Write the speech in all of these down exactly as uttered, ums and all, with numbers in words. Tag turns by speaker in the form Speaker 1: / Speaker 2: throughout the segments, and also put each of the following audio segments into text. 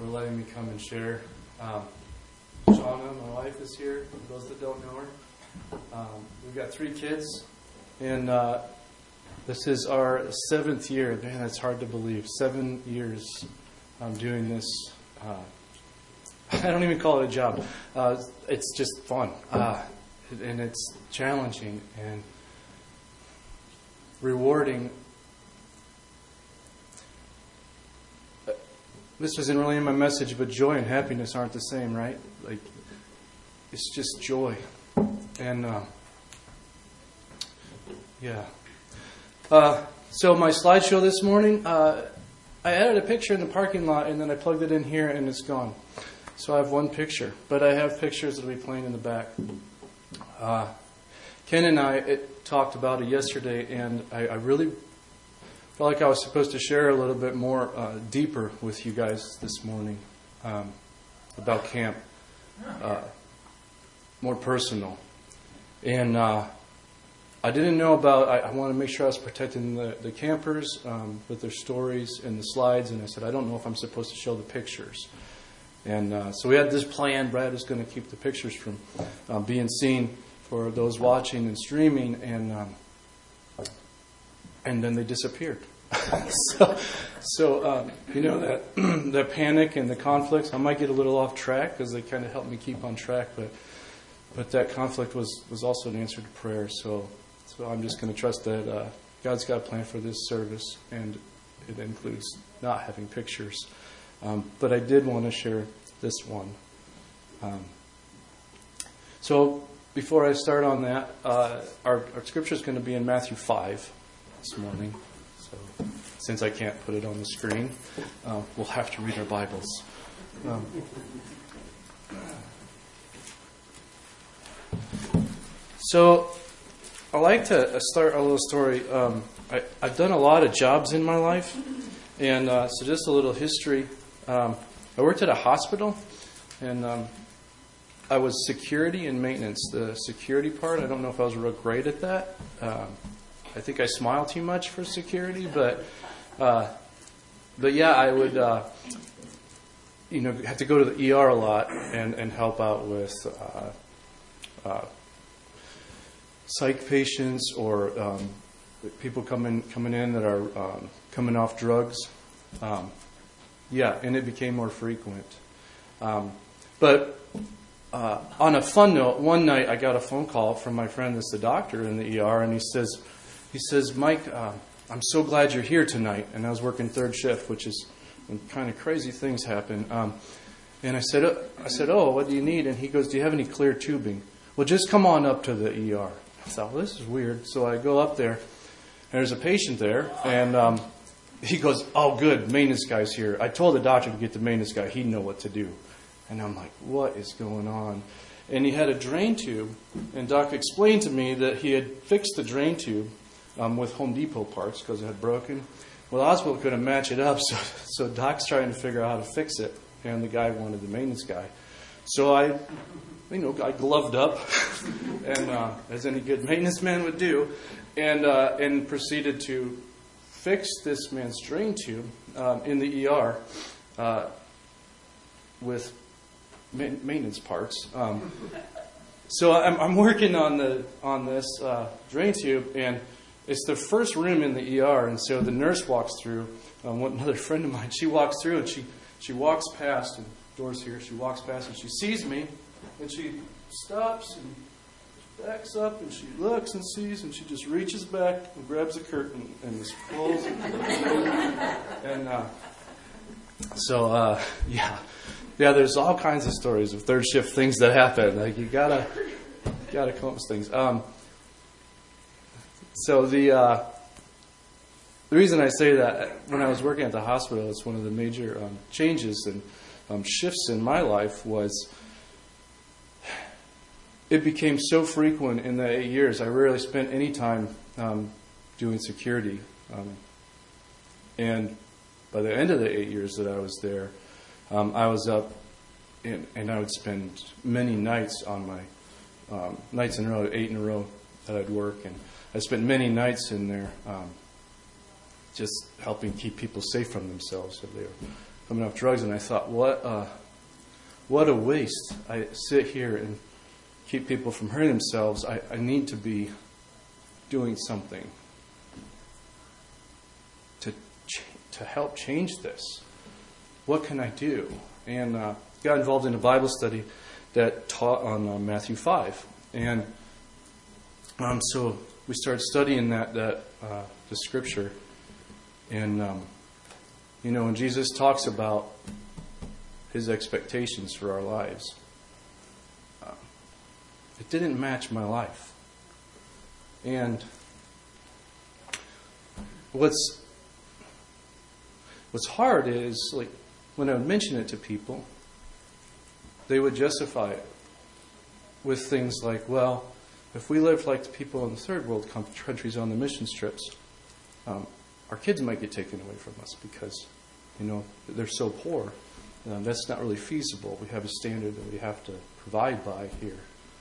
Speaker 1: for letting me come and share. Um, Shauna, my wife, is here, for those that don't know her. Um, we've got three kids, and uh, this is our seventh year. Man, that's hard to believe. Seven years um, doing this. Uh, I don't even call it a job. Uh, it's just fun, uh, and it's challenging and rewarding. This wasn't really in my message, but joy and happiness aren't the same, right? Like, it's just joy. And, uh, yeah. Uh, so my slideshow this morning, uh, I added a picture in the parking lot, and then I plugged it in here, and it's gone. So I have one picture, but I have pictures that will be playing in the back. Uh, Ken and I it, talked about it yesterday, and I, I really felt like I was supposed to share a little bit more uh, deeper with you guys this morning um, about camp, uh, more personal. And uh, I didn't know about, I, I wanted to make sure I was protecting the, the campers um, with their stories and the slides, and I said, I don't know if I'm supposed to show the pictures. And uh, so we had this plan. Brad was going to keep the pictures from uh, being seen for those watching and streaming, and um, and then they disappeared. so, so um, you know, that that panic and the conflicts, I might get a little off track because they kind of helped me keep on track, but but that conflict was, was also an answer to prayer. So, so I'm just going to trust that uh, God's got a plan for this service, and it includes not having pictures. Um, but I did want to share this one. Um, so before I start on that, uh, our, our scripture is going to be in Matthew five this morning. So since I can't put it on the screen, uh, we'll have to read our Bibles. Um, so I like to start a little story. Um, I, I've done a lot of jobs in my life, and uh, so just a little history. Um, I worked at a hospital, and um, I was security and maintenance. The security part, I don't know if I was real great at that. Um, I think I smile too much for security, but uh, but yeah, I would uh, you know have to go to the E R a lot and, and help out with uh, uh, psych patients or um, people coming coming in that are um, coming off drugs. Um, Yeah, and it became more frequent. Um, but uh, on a fun note, one night I got a phone call from my friend that's the doctor in the E R, and he says, he says, Mike, uh, I'm so glad you're here tonight. And I was working third shift, which is when kind of crazy things happen. Um, and I said, uh, I said, oh, what do you need? And he goes, do you have any clear tubing? Well, just come on up to the E R. I thought, well, this is weird. So I go up there, and there's a patient there, and um, he goes, oh, good, maintenance guy's here. I told the doctor to get the maintenance guy. He'd know what to do. And I'm like, what is going on? And he had a drain tube, and Doc explained to me that he had fixed the drain tube um, with Home Depot parts because it had broken. Well, the hospital couldn't match it up, so, so Doc's trying to figure out how to fix it, and the guy wanted the maintenance guy. So I, you know, I gloved up, and uh, as any good maintenance man would do, and uh, and proceeded to fixed this man's drain tube um, in the E R uh, with ma- maintenance parts. Um, so I'm, I'm working on the on this uh, drain tube, and it's the first room in the E R. And so the nurse walks through. Um, one, another friend of mine, she walks through, and she she walks past, and doors here. She walks past, and she sees me, and she stops and backs up, and she looks and sees, and she just reaches back and grabs a curtain and just pulls it. And uh, so, uh, yeah, yeah. There's all kinds of stories of third shift things that happen. Like you gotta, you gotta come up with things. Um, so the uh, the reason I say that, when I was working at the hospital, it's one of the major um, changes and um, shifts in my life was. It became so frequent in the eight years. I rarely spent any time um, doing security. Um, and by the end of the eight years that I was there, um, I was up and, and I would spend many nights on my, um, nights in a row, eight in a row that I'd work. And I spent many nights in there um, just helping keep people safe from themselves if they were coming off drugs, and I thought, what a, what a waste. I sit here and keep people from hurting themselves. I, I need to be doing something to ch- to help change this. What can I do? And uh, got involved in a Bible study that taught on uh, Matthew five. And um, so we started studying that, that uh, the scripture. And, um, you know, when Jesus talks about his expectations for our lives, uh, it didn't match my life. And what's what's hard is, like, when I would mention it to people, they would justify it with things like, well, if we lived like the people in the third world countries on the mission trips, um, our kids might get taken away from us because, you know, they're so poor. Um, that's not really feasible. We have a standard that we have to provide by here.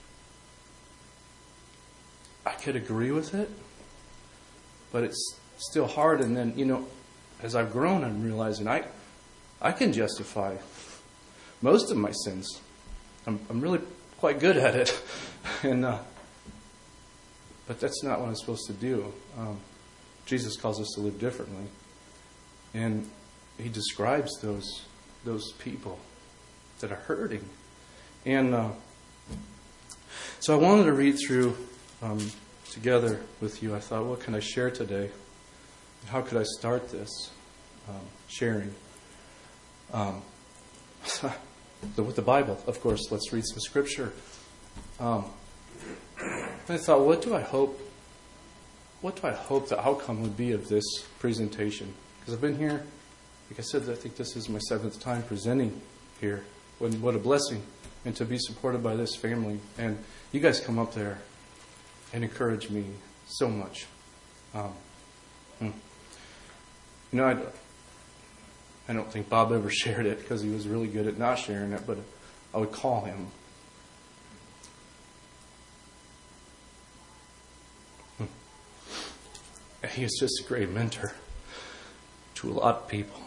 Speaker 1: I could agree with it, but it's still hard. And then, you know, as I've grown, I'm realizing I, I can justify most of my sins. I'm, I'm really quite good at it, and uh, but that's not what I'm supposed to do. Um, Jesus calls us to live differently, and he describes those those people that are hurting. And uh, so I wanted to read through um, together with you. I thought, what can I share today? How could I start this um, sharing? Um, with the Bible, of course. Let's read some scripture. Um, I thought, what do I hope? What do I hope the outcome would be of this presentation? Because I've been here, like I said, I think this is my seventh time presenting here. What, what a blessing, and to be supported by this family. And you guys come up there and encourage me so much. Um, hmm. You know, I. I don't think Bob ever shared it because he was really good at not sharing it, but I would call him. And he is just a great mentor to a lot of people.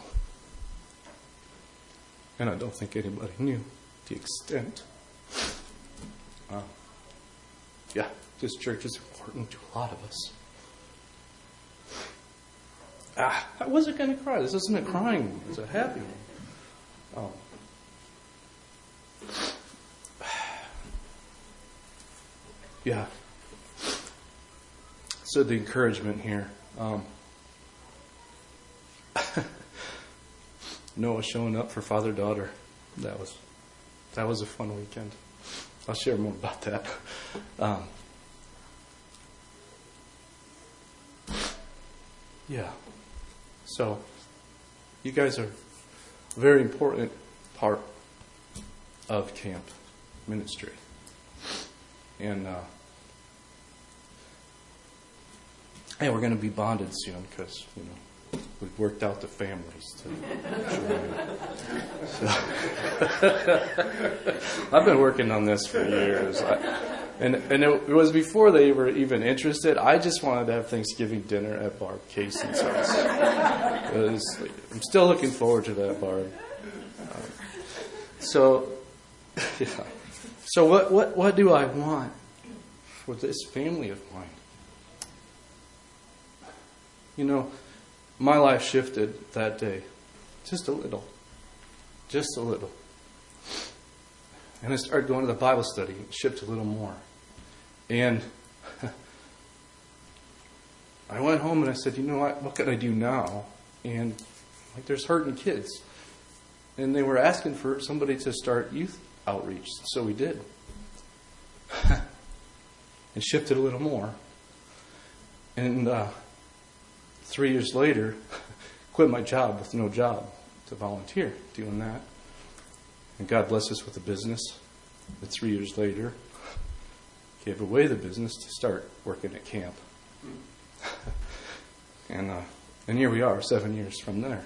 Speaker 1: And I don't think anybody knew the extent. Uh, yeah, this church is important to a lot of us. Ah, I wasn't going to cry. This isn't a crying one. It's a happy one. Oh. Yeah. So the encouragement here. Um, Noah showing up for father-daughter. That was that was a fun weekend. I'll share more about that. Um, yeah. So, you guys are a very important part of camp ministry. And, uh, hey, we're going to be bonded soon because, you know, we've worked out the families. To, so, I've been working on this for years. I, And and it, it was before they were even interested. I just wanted to have Thanksgiving dinner at Barb Casey's house. It was, I'm still looking forward to that, Barb. Um, so, yeah. So what, what, what do I want for this family of mine? You know, my life shifted that day. Just a little. Just a little. And I started going to the Bible study. It shifted a little more. And I went home and I said, you know what? What can I do now? And like, there's hurting kids. And they were asking for somebody to start youth outreach. So we did. And shifted a little more. And uh, three years later, quit my job with no job to volunteer doing that. And God blessed us with a business. But three years later, gave away the business to start working at camp. and uh, and here we are, seven years from there.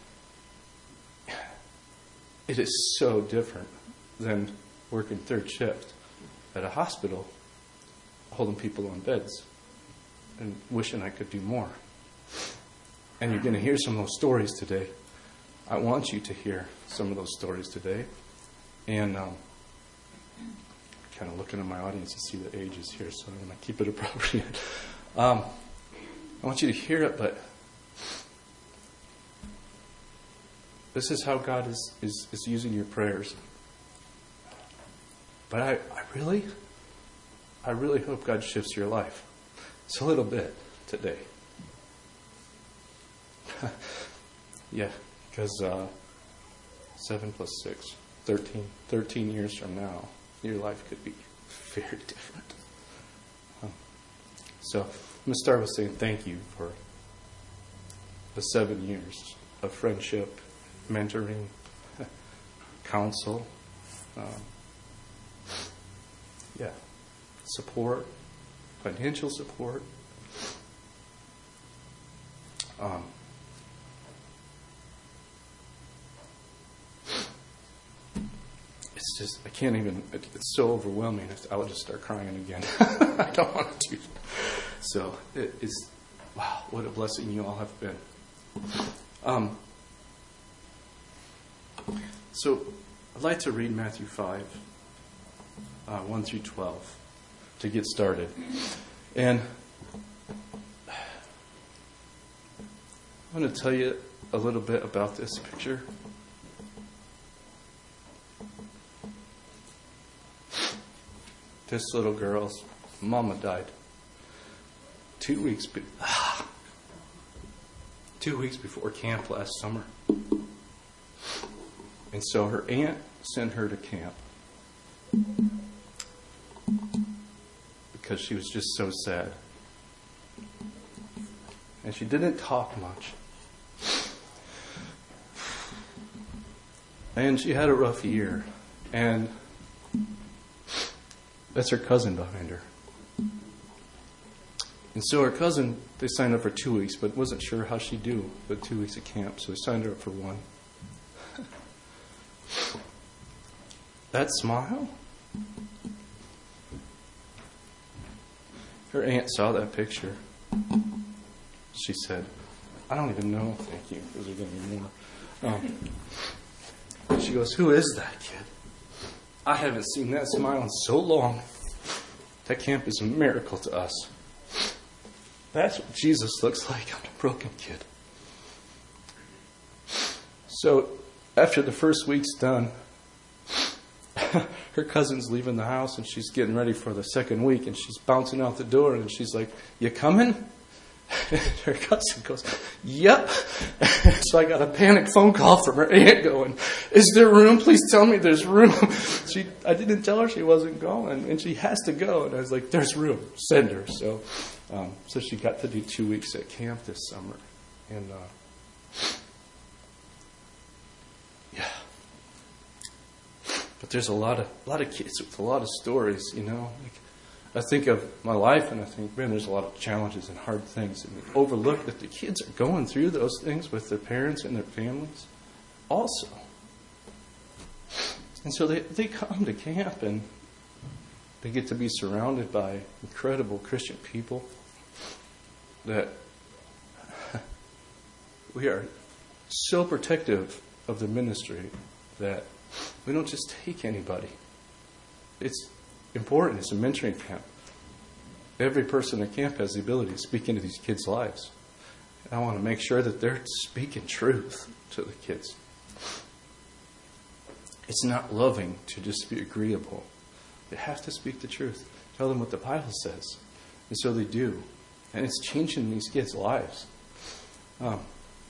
Speaker 1: It is so different than working third shift at a hospital, holding people on beds, and wishing I could do more. And you're going to hear some of those stories today I want you to hear some of those stories today. And um, kind of looking at my audience to see the ages here, so I'm going to keep it appropriate. Um, I want you to hear it, but this is how God is, is, is using your prayers. But I, I really, I really hope God shifts your life. It's a little bit today. Yeah, because uh, seven plus six, thirteen, thirteen years from now, your life could be very different. Um, so I'm going to start with saying thank you for the seven years of friendship, mentoring, counsel, um, yeah, support, financial support. Um, it's just, I can't even, it, it's so overwhelming. I would just start crying again. I don't want to. So it is, wow, what a blessing you all have been. Um, so I'd like to read Matthew five, uh, one through twelve to get started. And I want to tell you a little bit about this picture. This little girl's mama died two weeks be- two weeks before camp last summer. And so her aunt sent her to camp because she was just so sad. And she didn't talk much. And she had a rough year. And that's her cousin behind her. And so her cousin, they signed up for two weeks, but wasn't sure how she'd do with two weeks of camp, so they signed her up for one. That smile? Her aunt saw that picture. She said, I don't even know, thank you, because there's going to be more. Um, she goes, who is that kid? I haven't seen that smile in so long. That camp is a miracle to us. That's what Jesus looks like on a broken kid. So after the first week's done, her cousin's leaving the house and she's getting ready for the second week and she's bouncing out the door and she's like, you coming? Her cousin goes, yep. So I got a panic phone call from her aunt going, is there room? Please tell me there's room. She, I didn't tell her she wasn't going, and she has to go. And I was like, there's room. Send her. So um, so she got to do two weeks at camp this summer. And uh, yeah. But there's a lot of a lot of kids with a lot of stories, you know. Like, I think of my life and I think, man, there's a lot of challenges and hard things. And we overlook that the kids are going through those things with their parents and their families also. And so they, they come to camp and they get to be surrounded by incredible Christian people that we are so protective of the ministry that we don't just take anybody. It's important. It's a mentoring camp. Every person at camp has the ability to speak into these kids' lives. And I want to make sure that they're speaking truth to the kids. It's not loving to just be agreeable. They have to speak the truth. Tell them what the Bible says. And so they do. And it's changing these kids' lives. Um,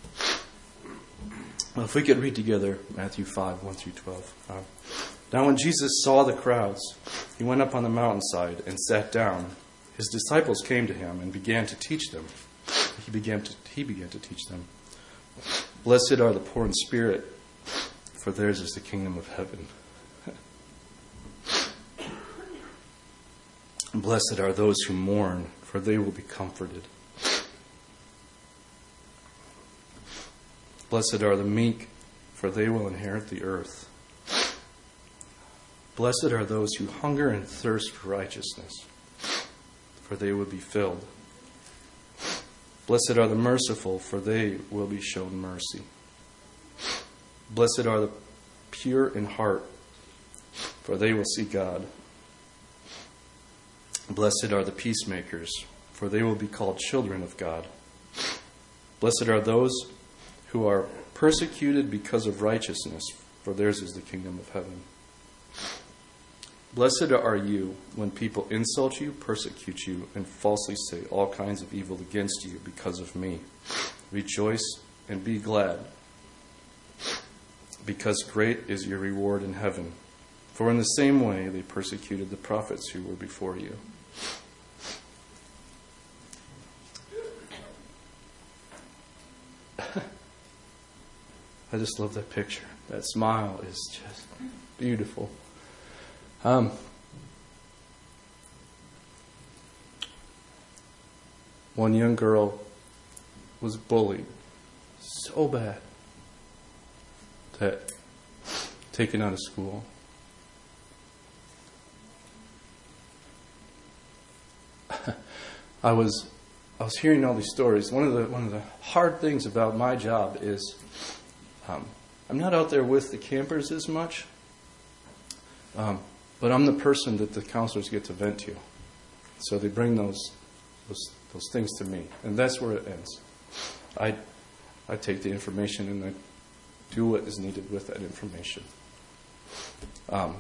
Speaker 1: well, if we could read together Matthew five, one through twelve. Um, Now when Jesus saw the crowds, he went up on the mountainside and sat down. His disciples came to him and began to teach them. He began to, he began to teach them. Blessed are the poor in spirit, for theirs is the kingdom of heaven. Blessed are those who mourn, for they will be comforted. Blessed are the meek, for they will inherit the earth. Blessed are those who hunger and thirst for righteousness, for they will be filled. Blessed are the merciful, for they will be shown mercy. Blessed are the pure in heart, for they will see God. Blessed are the peacemakers, for they will be called children of God. Blessed are those who are persecuted because of righteousness, for theirs is the kingdom of heaven. Blessed are you when people insult you, persecute you, and falsely say all kinds of evil against you because of me. Rejoice and be glad, because great is your reward in heaven. For in the same way they persecuted the prophets who were before you. I just love that picture. That smile is just beautiful. Um, one young girl was bullied so bad that taken out of school. I was I was hearing all these stories. One of the one of the hard things about my job is um, I'm not out there with the campers as much, um, but I'm the person that the counselors get to vent to. So they bring those those those things to me, and that's where it ends. I I take the information and I do what is needed with that information. Um,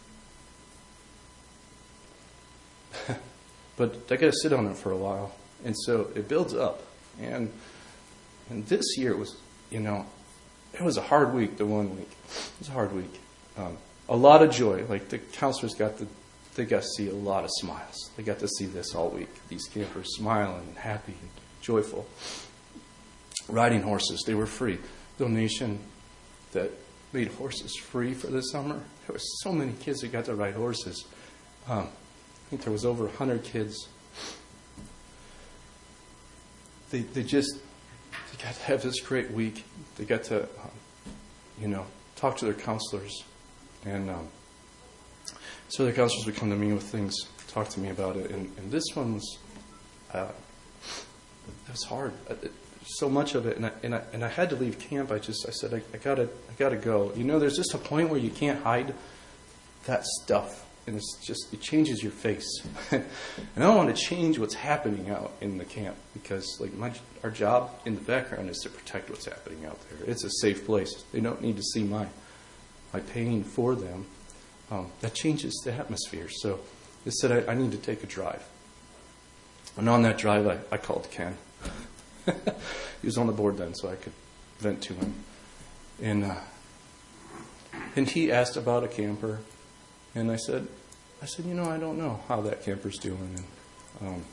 Speaker 1: but I got to sit on it for a while, and so it builds up. And and this year was, you know, it was a hard week. The one week, it was a hard week. Um, a lot of joy. Like the counselors got the, they got to see a lot of smiles. They got to see this all week. These campers smiling and happy and joyful. Riding horses, they were free. Donation that made horses free for the summer. There were so many kids that got to ride horses. Um, I think there was over a hundred kids. They they just they got to have this great week. They got to, um, you know, talk to their counselors, and um, so their counselors would come to me with things, talk to me about it. And, and this one was, uh, it was hard. It, so much of it, and I, and I and I had to leave camp. I just I said I, I gotta I gotta go. You know, there's just a point where you can't hide that stuff, and it's just it changes your face. And I don't want to change what's happening out in the camp, because like my our job in the background is to protect what's happening out there. It's a safe place. They don't need to see my my pain for them. Um, that changes the atmosphere. So they said I, I need to take a drive, and on that drive I, I called Ken. He was on the board then, so I could vent to him. And uh, and he asked about a camper, and I said, I said, you know, I don't know how that camper's doing. And um,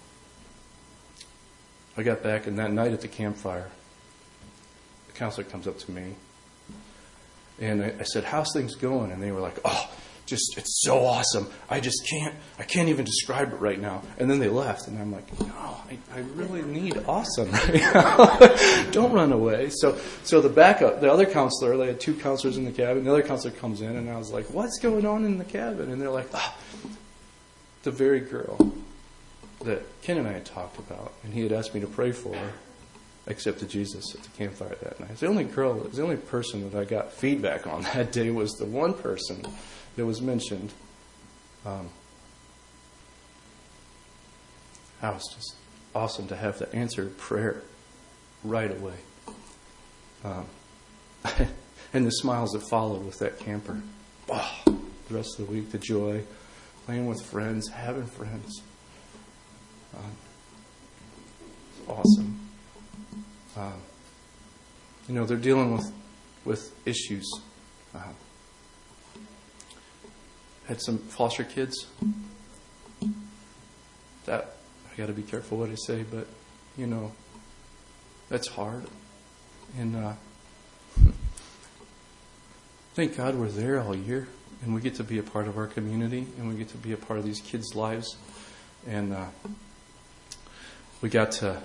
Speaker 1: I got back, and that night at the campfire, the counselor comes up to me, and I, I said, "How's things going?" And they were like, "Oh, just it's so awesome. I just can't, I can't even describe it right now." And then they left, and I'm like, "No, I, I really need awesome right now. Don't run away." So, so the backup, the other counselor, they had two counselors in the cabin. The other counselor comes in, and I was like, "What's going on in the cabin?" And they're like, "Ah, the very girl that Ken and I had talked about, and he had asked me to pray for her, accepted Jesus at the campfire that night." The only girl, the only person that I got feedback on that day was the one person that was mentioned. Um, that was just awesome to have the answered prayer right away. Um, and the smiles that followed with that camper. Oh, the rest of the week, the joy, playing with friends, having friends. Um, awesome. Um, you know, they're dealing with, with issues. Uh, had some foster kids. That I got to be careful what I say, but you know, that's hard. And uh, thank God we're there all year, and we get to be a part of our community, and we get to be a part of these kids' lives. And uh, we got to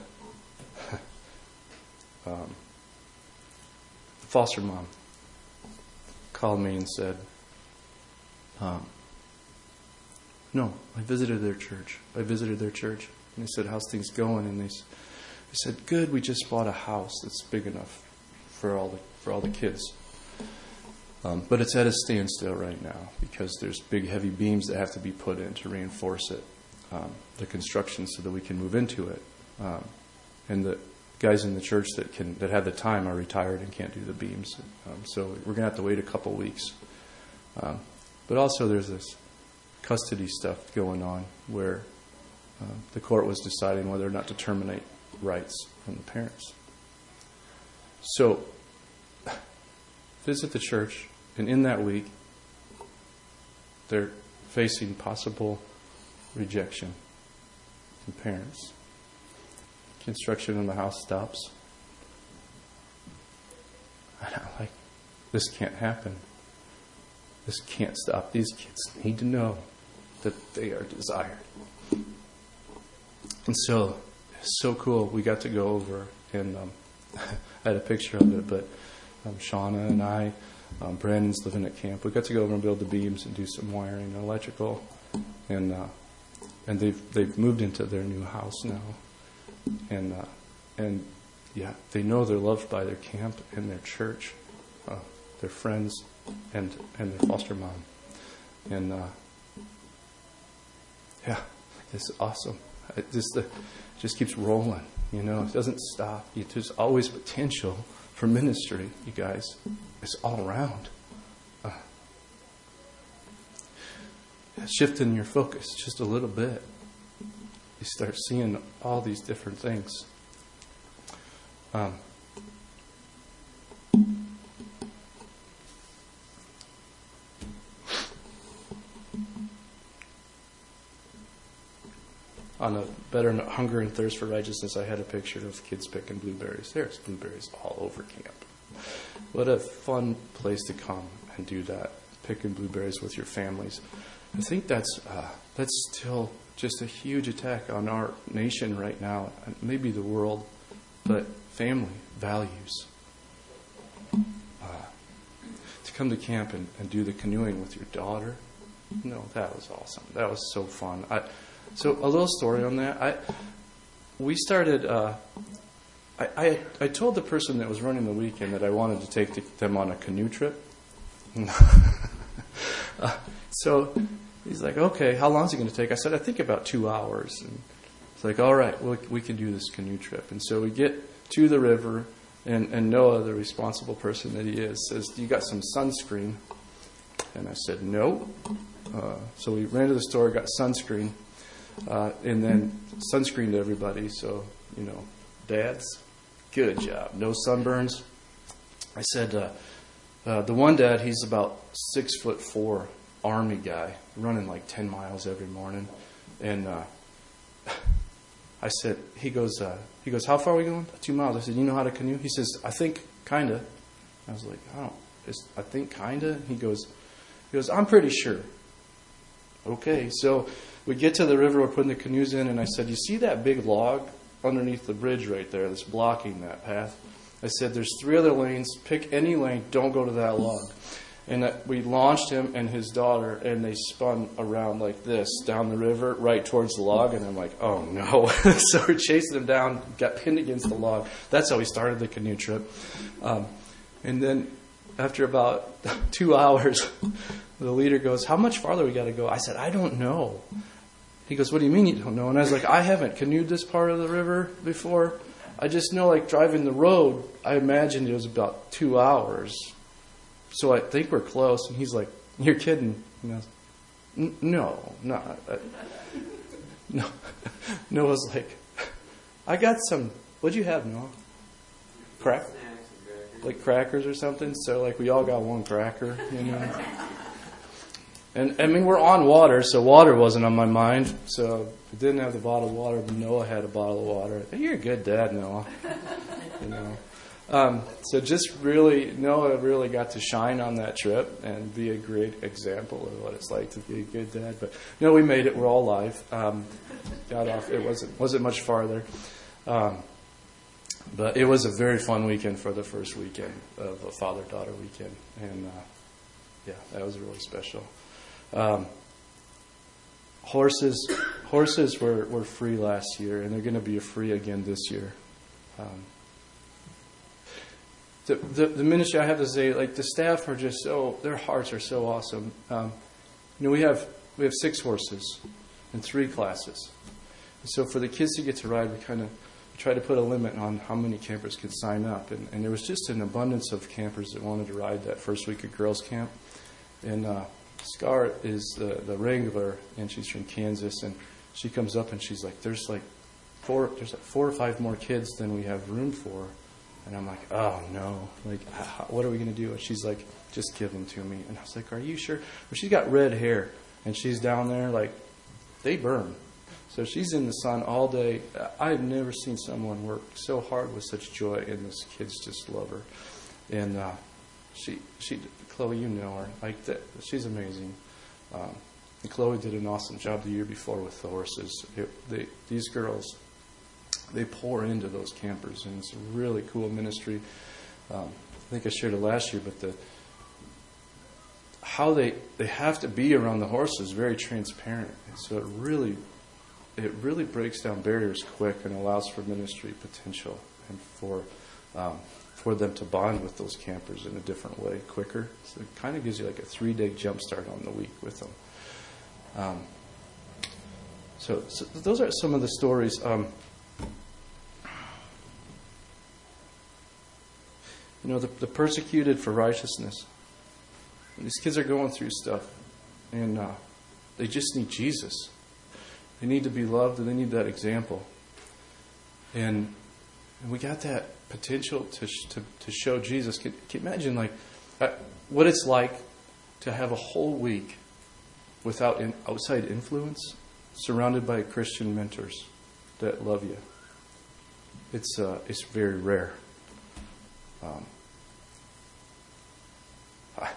Speaker 1: um, the foster mom called me and said, Um, no, I visited their church. I visited their church. And they said, "How's things going?" And they, they said, "Good, we just bought a house that's big enough for all the for all the kids." Um, but it's at a standstill right now because there's big, heavy beams that have to be put in to reinforce it, um, the construction, so that we can move into it. Um, and the guys in the church that can that have the time are retired and can't do the beams. Um, so we're going to have to wait a couple weeks. Um, but also there's this custody stuff going on where uh, the court was deciding whether or not to terminate rights from the parents. So visit the church, and in that week, they're facing possible rejection from parents. Construction in the house stops. And I'm like, this can't happen. This can't stop. These kids need to know that they are desired. And so, it's so cool. We got to go over, and um, I had a picture of it, but um, Shauna and I, um, Brandon's living at camp. We got to go over and build the beams and do some wiring and electrical, and uh, and they've they've moved into their new house now, and uh, and yeah, they know they're loved by their camp and their church, uh, their friends, and and their foster mom, and uh, yeah, it's awesome. It just it just keeps rolling, you know. It doesn't stop. There's always potential for ministry, you guys. It's all around. Uh, shifting your focus just a little bit, you start seeing all these different things. Um, On a better note, hunger and thirst for righteousness, I had a picture of kids picking blueberries. There's blueberries all over camp. What a fun place to come and do that, picking blueberries with your families. I think that's uh, that's still just a huge attack on our nation right now, and maybe the world, but family values. Uh, to come to camp and, and do the canoeing with your daughter, no, that was awesome. That was so fun. I, So a little story on that. I we started. Uh, I, I I told the person that was running the weekend that I wanted to take the, them on a canoe trip. uh, so he's like, "Okay, how long is it going to take?" I said, "I think about two hours." And it's like, "All right, well, we can do this canoe trip." And so we get to the river, and, and Noah, the responsible person that he is, says, "You got some sunscreen?" And I said, "No." Uh, so we ran to the store, got sunscreen. Uh, and then sunscreen to everybody. So, you know, dads, good job. No sunburns. I said, uh, uh, the one dad, he's about six foot four, army guy, running like ten miles every morning. And uh, I said, he goes, uh, he goes, how far are we going? Two miles. I said, you know how to canoe? He says, I think kinda. I was like, I don't. It's, I think kinda. He goes, he goes, I'm pretty sure. Okay, so we get to the river, we're putting the canoes in, and I said, you see that big log underneath the bridge right there that's blocking that path? I said, there's three other lanes. Pick any lane. Don't go to that log. And that we launched him and his daughter, and they spun around like this down the river right towards the log. And I'm like, oh, no. So we're chasing him down, got pinned against the log. That's how we started the canoe trip. Um, and then after about two hours, the leader goes, how much farther we got to go? I said, I don't know. He goes, what do you mean you don't know? And I was like, I haven't canoed this part of the river before. I just know, like, driving the road, I imagined it was about two hours. So I think we're close. And he's like, you're kidding. And I was, N- no, no. I, no. Noah's like, I got some, what'd you have, Noah? Crack? Like crackers or something? So, like, we all got one cracker, you know? And, I mean, we're on water, so water wasn't on my mind. So, I didn't have the bottle of water, but Noah had a bottle of water. I think, you're a good dad, Noah. You know. Um, so, just really, Noah really got to shine on that trip and be a great example of what it's like to be a good dad. But, no, we made it. We're all alive. Um, got off. It wasn't, wasn't much farther. Um, but it was a very fun weekend for the first weekend of a father-daughter weekend. And, uh, yeah, that was really special. Um, horses horses were, were free last year, and they're going to be free again this year. Um, the, the the ministry, I have to say, like the staff are just so, their hearts are so awesome. Um, you know, we have we have six horses in three classes. And so for the kids to get to ride, we kind of try to put a limit on how many campers could sign up. And, and there was just an abundance of campers that wanted to ride that first week of girls' camp. And uh, Scar is the, the wrangler, and she's from Kansas. And she comes up and she's like, "There's like four, there's like four or five more kids than we have room for." And I'm like, "Oh no! Like, how, what are we going to do?" And she's like, "Just give them to me." And I was like, "Are you sure?" Well, she's got red hair, and she's down there like they burn. So she's in the sun all day. I've never seen someone work so hard with such joy, and those kids just love her. And uh, she, she, Chloe, you know her. Like that, she's amazing. Um, and Chloe did an awesome job the year before with the horses. It, they, these girls, they pour into those campers, and it's a really cool ministry. Um, I think I shared it last year, but the how they they have to be around the horses is very transparent, and so it really. It really breaks down barriers quick and allows for ministry potential and for um, for them to bond with those campers in a different way, quicker. So it kind of gives you like a three-day jump start on the week with them. Um, so, so those are some of the stories. Um, you know, the, the persecuted for righteousness. These kids are going through stuff, and uh, they just need Jesus. They need to be loved, and they need that example. And, and we got that potential to sh- to, to show Jesus. Can, can you imagine like uh, what it's like to have a whole week without in, outside influence, surrounded by Christian mentors that love you? It's uh, it's very rare. Um, I,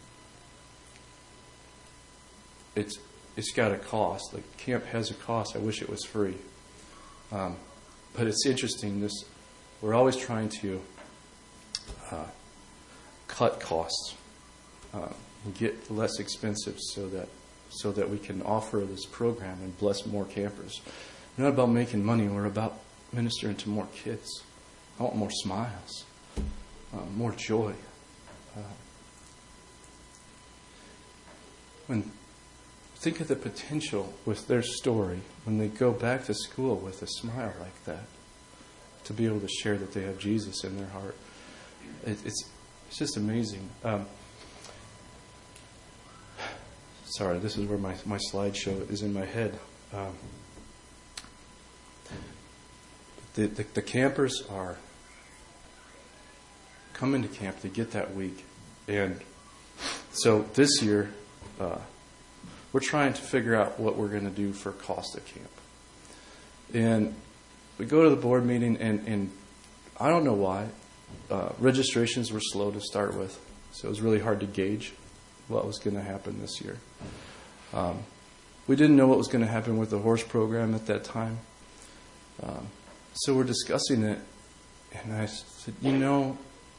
Speaker 1: it's. It's got a cost. Like camp has a cost. I wish it was free. Um, but it's interesting. This we're always trying to uh, cut costs uh, and get less expensive, so that so that we can offer this program and bless more campers. We're not about making money. We're about ministering to more kids. I want more smiles, uh, more joy. Uh, when Think of the potential with their story when they go back to school with a smile like that, to be able to share that they have Jesus in their heart. It, it's it's just amazing. Um, sorry, this is where my, my slideshow is in my head. Um, the, the the campers are coming to camp to get that week, and so this year. Uh, We're trying to figure out what we're going to do for cost of camp. And we go to the board meeting, and, and I don't know why. Uh, registrations were slow to start with, so it was really hard to gauge what was going to happen this year. Um, we didn't know what was going to happen with the horse program at that time. Um, so we're discussing it, and I said, you know,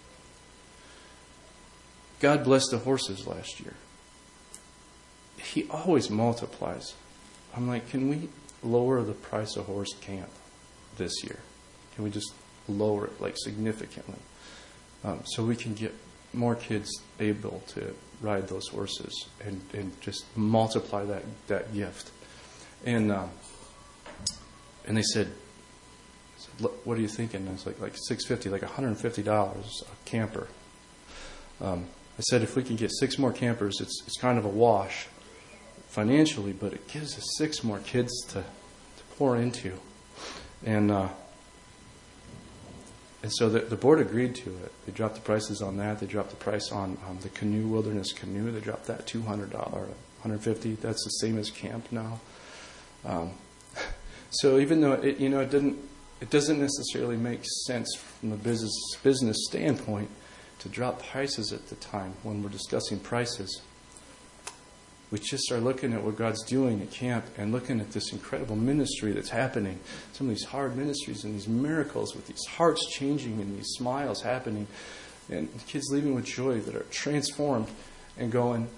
Speaker 1: God blessed the horses last year. He always multiplies. I'm like, can we lower the price of horse camp this year? Can we just lower it like significantly, um, so we can get more kids able to ride those horses and, and just multiply that, that gift? And um, and they said, "What are you thinking?" And I was like, like six fifty, like one hundred fifty dollars a camper. Um, I said, if we can get six more campers, it's it's kind of a wash financially, but it gives us six more kids to, to pour into. And uh, and so the, the board agreed to it. They dropped the prices on that. They dropped the price on um, the canoe, wilderness canoe. They dropped that two hundred dollars, one hundred fifty dollars. That's the same as camp now. Um, so even though it, you know, it didn't, it doesn't necessarily make sense from a business business standpoint to drop prices at the time when we're discussing prices. We just are looking at what God's doing at camp and looking at this incredible ministry that's happening. Some of these hard ministries and these miracles with these hearts changing and these smiles happening. And the kids leaving with joy that are transformed and going,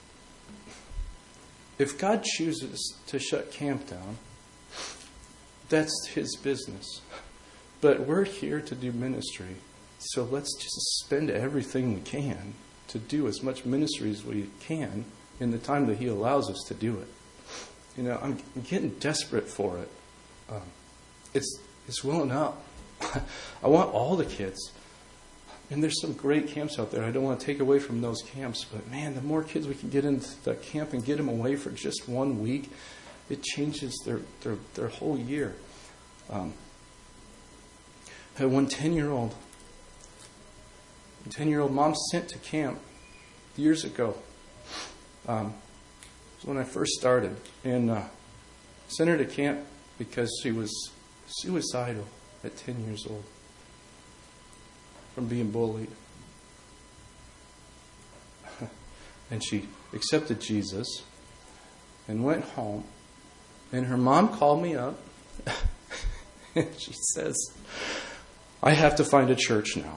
Speaker 1: if God chooses to shut camp down, that's His business. But we're here to do ministry. so let's just spend everything we can to do as much ministry as we can in the time that He allows us to do it. You know, I'm, I'm getting desperate for it. Um, it's it's welling up. I want all the kids. And there's some great camps out there. I don't want to take away from those camps, but man, the more kids we can get into the camp and get them away for just one week, it changes their their, their whole year. Um, I had one ten-year-old. ten-year-old mom sent to camp years ago. Um, it was when I first started. And uh, sent her to camp because she was suicidal at ten years old from being bullied. And she accepted Jesus and went home. And her mom called me up. And she says, I have to find a church now.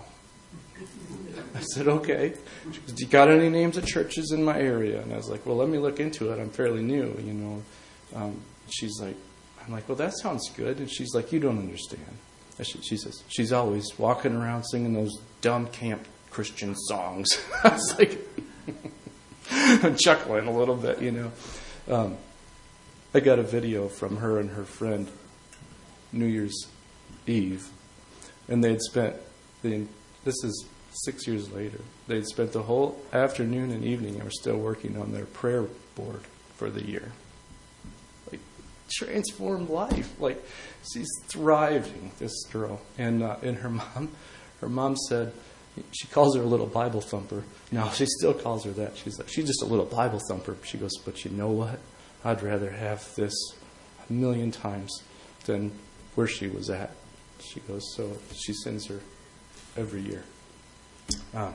Speaker 1: I said, okay. She goes, do you got any names of churches in my area? And I was like, well, let me look into it. I'm fairly new, you know. Um, she's like, I'm like, well, that sounds good. And she's like, you don't understand. She, she says, she's always walking around singing those dumb camp Christian songs. I was like, I'm chuckling a little bit, you know. Um, I got a video from her and her friend New Year's Eve. And they'd spent, the, this is six years later, they'd spent the whole afternoon and evening and were still working on their prayer board for the year. Like, transformed life. Like, she's thriving, this girl. And uh, and her mom, her mom said, she calls her a little Bible thumper. No, she still calls her that. She's like, she's just a little Bible thumper. She goes, but you know what? I'd rather have this a million times than where she was at. She goes, so she sends her every year. Um,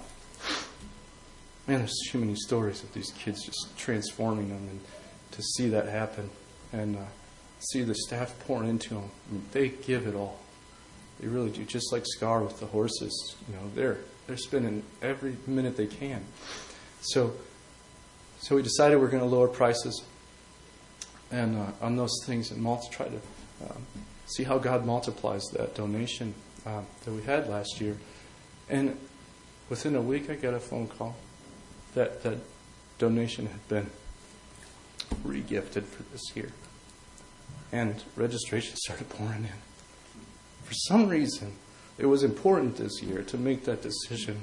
Speaker 1: man, there's too many stories of these kids just transforming them, and to see that happen and uh, see the staff pour into them. I mean, they give it all. They really do. Just like Scar with the horses, you know, they're they're spending every minute they can. So, so we decided we're going to lower prices and uh, on those things and multi- try to um, see how God multiplies that donation uh, that we had last year. And within a week, I got a phone call that that donation had been re-gifted for this year. And registration started pouring in. For some reason, it was important this year to make that decision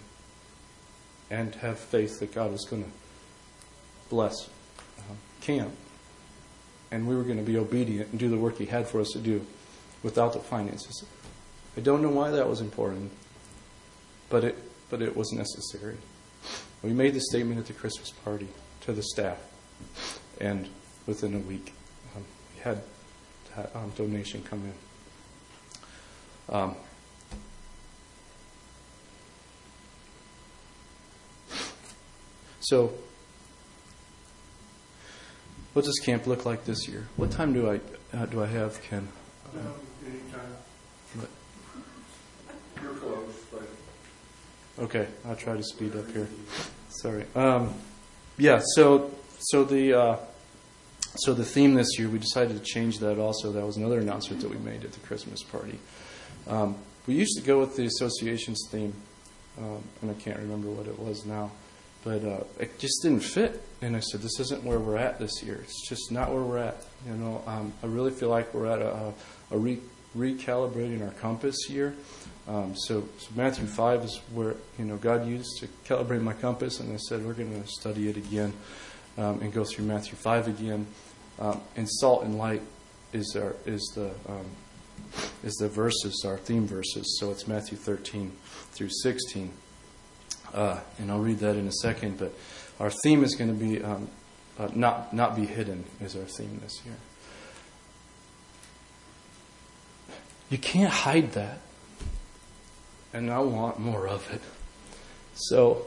Speaker 1: and have faith that God was going to bless uh, camp. And we were going to be obedient and do the work He had for us to do without the finances. I don't know why that was important, but it but it was necessary. We made the statement at the Christmas party to the staff, and within a week, um, we had that um, donation come in. Um, so, what does camp look like this year? What time do I uh, do I have, Ken?
Speaker 2: No, anytime.
Speaker 1: What?
Speaker 2: You're close, but
Speaker 1: Okay, I'll try to speed up here. Sorry. Um, yeah. So, so the uh, so the theme this year, we decided to change that. Also, that was another announcement that we made at the Christmas party. Um, we used to go with the association's theme, um, and I can't remember what it was now, but uh, it just didn't fit. And I said, "This isn't where we're at this year. It's just not where we're at." You know, um, I really feel like we're at a, a re- recalibrating our compass year. Um, so, so Matthew five is where, you know, God used to calibrate my compass, and I said we're going to study it again um, and go through Matthew five again. Um, and salt and light is our is the um, is the verses, our theme verses. So it's Matthew thirteen through sixteen, uh, and I'll read that in a second. But our theme is going to be um, uh, not not be hidden is our theme this year. You can't hide that. And I want more of it. So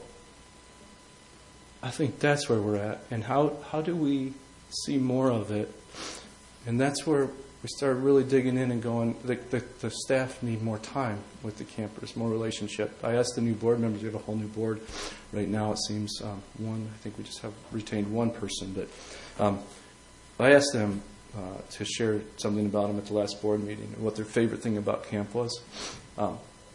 Speaker 1: I think that's where we're at. And how, how do we see more of it? And that's where we started really digging in and going, the, the, the staff need more time with the campers, more relationship. I asked the new board members, we have a whole new board right now, it seems. Um, one, I think we just have retained one person. But um, I asked them uh, to share something about them at the last board meeting and what their favorite thing about camp was. Um,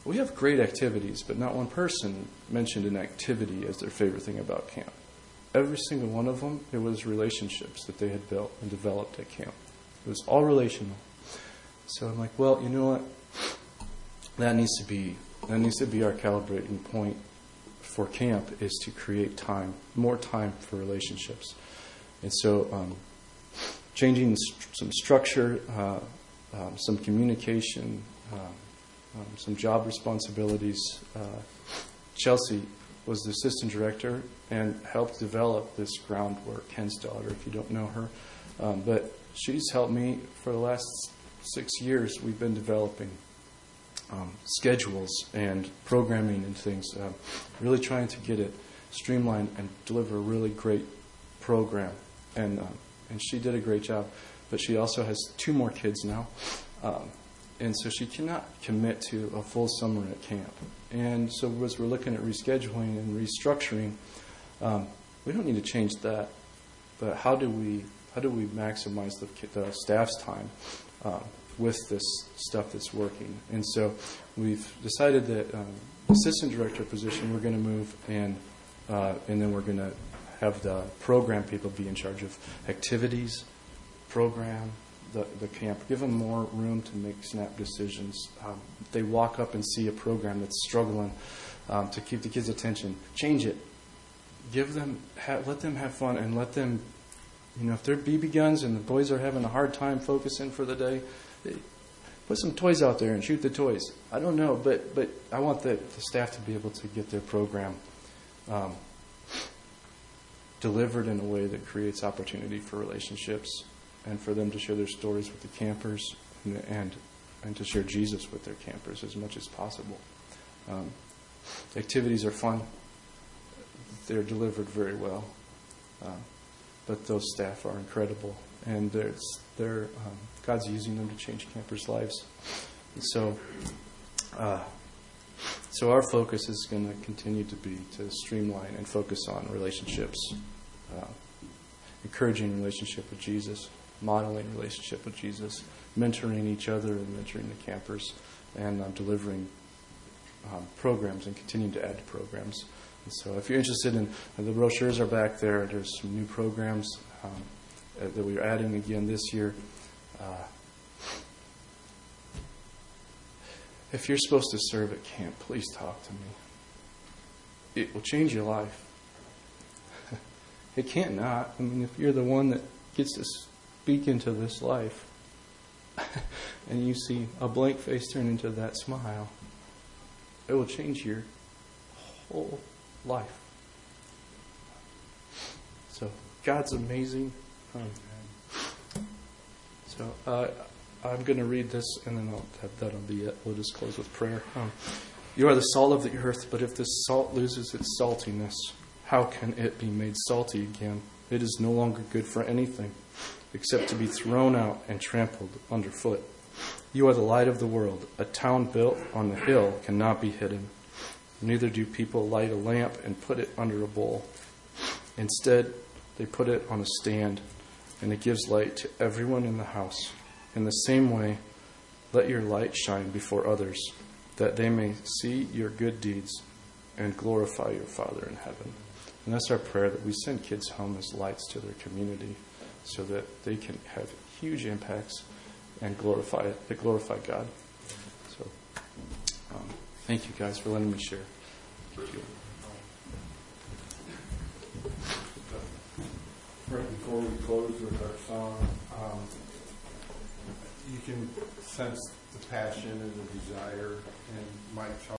Speaker 1: we have great activities, but not one person mentioned an activity as their favorite thing about camp. Every single one of them, it was relationships that they had built and developed at camp. It was all relational. So I'm like, well, you know what? That needs to be that needs to be our calibrating point for camp, is to create time, more time for relationships. And so um, changing st- some structure, uh, um, some communication, uh, um, some job responsibilities. Uh, Chelsea was the assistant director and helped develop this groundwork. Ken's daughter, if you don't know her. Um, but she's helped me for the last six years. We've been developing um, schedules and programming and things, uh, really trying to get it streamlined and deliver a really great program. And uh, and she did a great job. But she also has two more kids now. Um, and so she cannot commit to a full summer at camp. And so as we're looking at rescheduling and restructuring, um, we don't need to change that. But how do we how do we maximize the, the staff's time uh, with this stuff that's working? And so we've decided that um, assistant director position we're going to move, and uh, and then we're going to have the program people be in charge of activities, program, the, the camp. Give them more room to make snap decisions. Um, if they walk up and see a program that's struggling um, to keep the kids' attention, change it. Give them, ha- let them have fun, and let them, you know, if they're B B guns and the boys are having a hard time focusing for the day, they, put some toys out there and shoot the toys. I don't know, but but I want the, the staff to be able to get their program um, delivered in a way that creates opportunity for relationships, and for them to share their stories with the campers, and and, and to share Jesus with their campers as much as possible. Um, activities are fun. They're delivered very well. Um, but those staff are incredible, and there's, they're, um, God's using them to change campers' lives. And so, uh, so our focus is going to continue to be to streamline and focus on relationships, uh, encouraging relationship with Jesus, modeling relationship with Jesus, mentoring each other and mentoring the campers, and uh, delivering um, programs and continuing to add to programs. And so if you're interested in, uh, the brochures are back there. There's some new programs um, uh, that we're adding again this year. Uh, if you're supposed to serve at camp, please talk to me. It will change your life. It can't not. I mean, if you're the one that gets to speak into this life, and you see a blank face turn into that smile, it will change your whole life. So God's amazing. Um, so uh, I'm going to read this, and then I'll, that, that'll be it. We'll just close with prayer. Um, you are the salt of the earth, but if the salt loses its saltiness, how can it be made salty again? It is no longer good for anything except to be thrown out and trampled underfoot. You are the light of the world. A town built on the hill cannot be hidden. Neither do people light a lamp and put it under a bowl. Instead, they put it on a stand, and it gives light to everyone in the house. In the same way, let your light shine before others, that they may see your good deeds and glorify your Father in heaven. And that's our prayer, that we send kids home as lights to their community, so that they can have huge impacts and glorify that glorify God. So, um, thank you guys for letting me share. Thank you.
Speaker 2: Right before we close with our song, um, you can sense the passion and the desire in Mike.